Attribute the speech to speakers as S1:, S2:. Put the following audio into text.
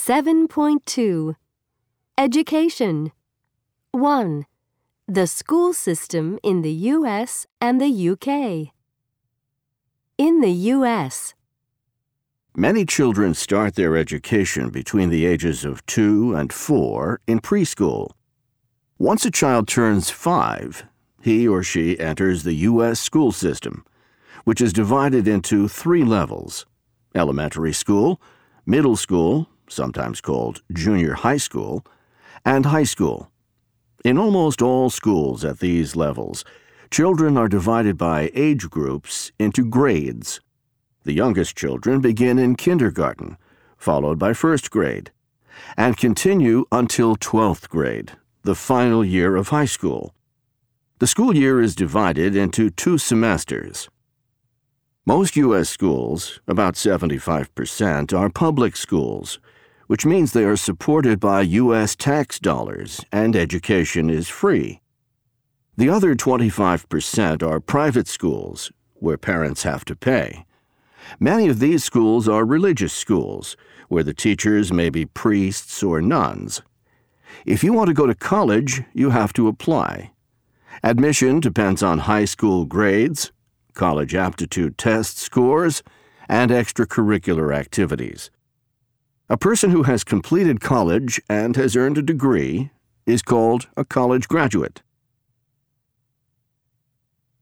S1: 7.2 Education 1. The school system in the U.S. and the U.K. In the U.S.,
S2: many children start their education between the ages of 2 and 4 in preschool. Once a child turns 5, he or she enters the U.S. school system, which is divided into 3 levels: elementary school, middle school, sometimes called junior high school, and high school. In almost all schools at these levels, children are divided by age groups into grades. The youngest children begin in kindergarten, followed by first grade, and continue until 12th grade, the final year of high school. The school year is divided into 2 semesters. Most U.S. schools, about 75%, are public schools, which means they are supported by U.S. tax dollars and education is free. The other 25% are private schools, where parents have to pay. Many of these schools are religious schools, where the teachers may be priests or nuns. If you want to go to college, you have to apply. Admission depends on high school grades, college aptitude test scores, and extracurricular activities. A person who has completed college and has earned a degree is called a college graduate.